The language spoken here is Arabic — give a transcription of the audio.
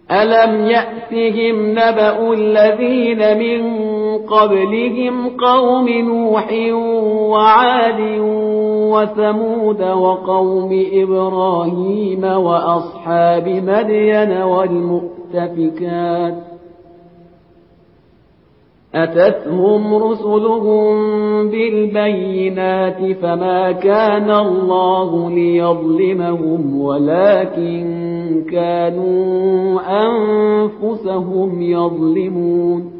ألم يأتهم نبأ الذين من قبلهم قوم نوح وعاد وثمود وقوم إبراهيم وأصحاب مدين والمؤتفكات أتتهم رسلهم بالبينات فما كان الله ليظلمهم ولكن كانوا أنفسهم يظلمون